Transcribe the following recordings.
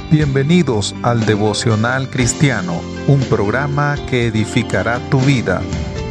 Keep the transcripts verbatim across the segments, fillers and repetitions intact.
Bienvenidos al Devocional Cristiano, un programa que edificará tu vida.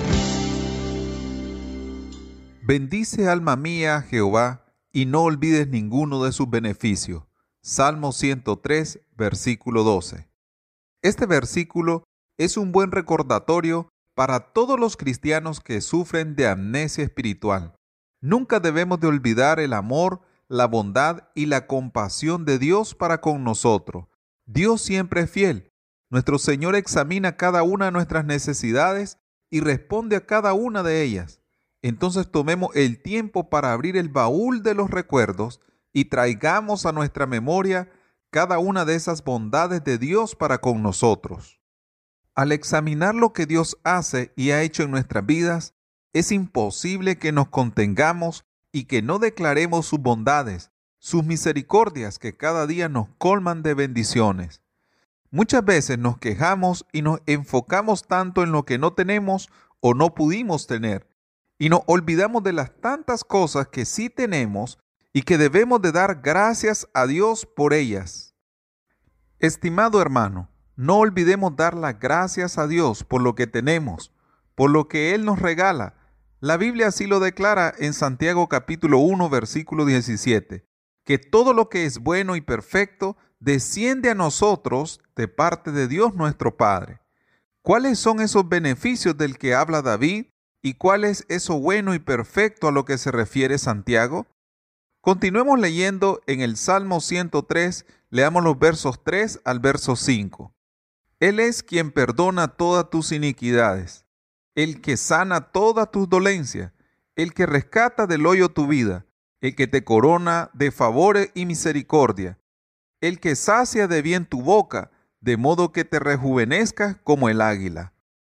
Bendice, alma mía, a Jehová, y no olvides ninguno de sus beneficios. Salmo ciento tres, versículo doce. Este versículo es un buen recordatorio para todos los cristianos que sufren de amnesia espiritual. Nunca debemos de olvidar el amor, la bondad y la compasión de Dios para con nosotros. Dios siempre es fiel. Nuestro Señor examina cada una de nuestras necesidades y responde a cada una de ellas. Entonces tomemos el tiempo para abrir el baúl de los recuerdos y traigamos a nuestra memoria cada una de esas bondades de Dios para con nosotros. Al examinar lo que Dios hace y ha hecho en nuestras vidas, es imposible que nos contengamos y que no declaremos sus bondades, sus misericordias que cada día nos colman de bendiciones. Muchas veces nos quejamos y nos enfocamos tanto en lo que no tenemos o no pudimos tener, y nos olvidamos de las tantas cosas que sí tenemos y que debemos de dar gracias a Dios por ellas. Estimado hermano, no olvidemos dar las gracias a Dios por lo que tenemos, por lo que Él nos regala. La Biblia así lo declara en Santiago capítulo uno, versículo diecisiete, que todo lo que es bueno y perfecto desciende a nosotros de parte de Dios nuestro Padre. ¿Cuáles son esos beneficios del que habla David y cuál es eso bueno y perfecto a lo que se refiere Santiago? Continuemos leyendo en el Salmo ciento tres, leamos los versos tres al verso cinco. Él es quien perdona todas tus iniquidades, el que sana todas tus dolencias, el que rescata del hoyo tu vida, el que te corona de favores y misericordia, el que sacia de bien tu boca, de modo que te rejuvenezcas como el águila.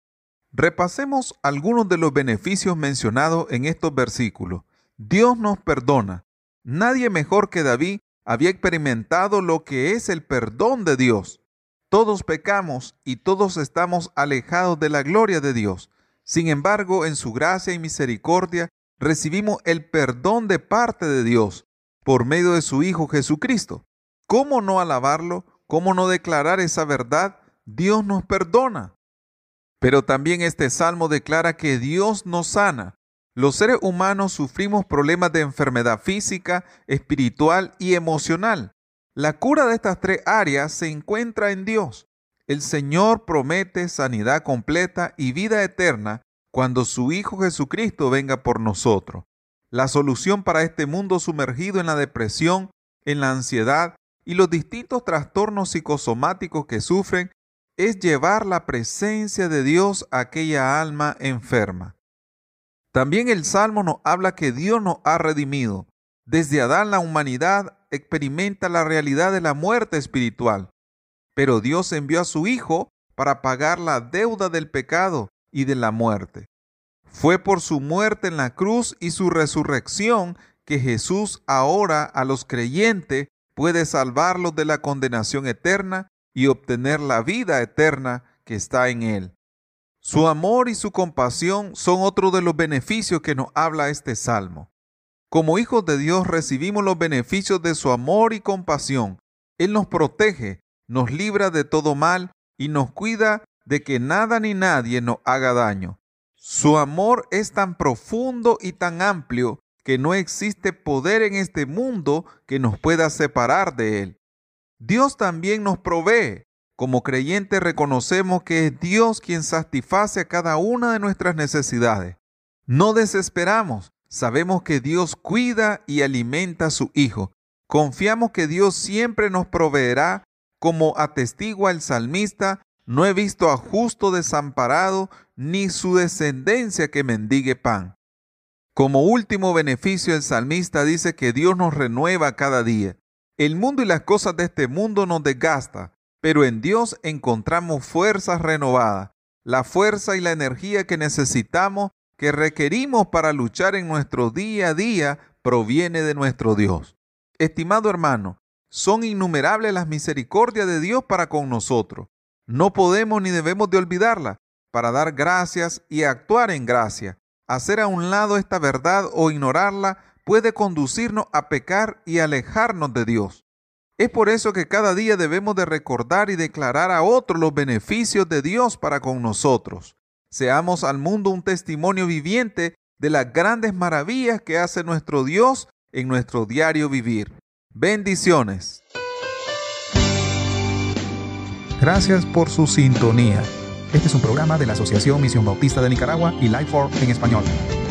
Repasemos algunos de los beneficios mencionados en estos versículos. Dios nos perdona. Nadie mejor que David había experimentado lo que es el perdón de Dios. Todos pecamos y todos estamos alejados de la gloria de Dios. Sin embargo, en su gracia y misericordia, recibimos el perdón de parte de Dios por medio de su Hijo Jesucristo. ¿Cómo no alabarlo? ¿Cómo no declarar esa verdad? Dios nos perdona. Pero también este salmo declara que Dios nos sana. Los seres humanos sufrimos problemas de enfermedad física, espiritual y emocional. La cura de estas tres áreas se encuentra en Dios. El Señor promete sanidad completa y vida eterna cuando su Hijo Jesucristo venga por nosotros. La solución para este mundo sumergido en la depresión, en la ansiedad y los distintos trastornos psicosomáticos que sufren es llevar la presencia de Dios a aquella alma enferma. También el Salmo nos habla que Dios nos ha redimido. Desde Adán la humanidad experimenta la realidad de la muerte espiritual. Pero Dios envió a su Hijo para pagar la deuda del pecado y de la muerte. Fue por su muerte en la cruz y su resurrección que Jesús ahora a los creyentes puede salvarlos de la condenación eterna y obtener la vida eterna que está en Él. Su amor y su compasión son otro de los beneficios que nos habla este salmo. Como hijos de Dios recibimos los beneficios de su amor y compasión. Él nos protege, nos libra de todo mal y nos cuida de que nada ni nadie nos haga daño. Su amor es tan profundo y tan amplio que no existe poder en este mundo que nos pueda separar de Él. Dios también nos provee. Como creyentes reconocemos que es Dios quien satisface a cada una de nuestras necesidades. No desesperamos. Sabemos que Dios cuida y alimenta a su Hijo. Confiamos que Dios siempre nos proveerá. Como atestigua el salmista, no he visto a justo desamparado, ni su descendencia que mendigue pan. Como último beneficio, el salmista dice que Dios nos renueva cada día. El mundo y las cosas de este mundo nos desgastan, pero en Dios encontramos fuerzas renovadas, la fuerza y la energía que necesitamos, que requerimos para luchar en nuestro día a día, proviene de nuestro Dios. Estimado hermano, son innumerables las misericordias de Dios para con nosotros. No podemos ni debemos de olvidarlas para dar gracias y actuar en gracia. Hacer a un lado esta verdad o ignorarla puede conducirnos a pecar y alejarnos de Dios. Es por eso que cada día debemos de recordar y declarar a otros los beneficios de Dios para con nosotros. Seamos al mundo un testimonio viviente de las grandes maravillas que hace nuestro Dios en nuestro diario vivir. Bendiciones. Gracias por su sintonía. Este es un programa de la Asociación Misión Bautista de Nicaragua y Life for en español.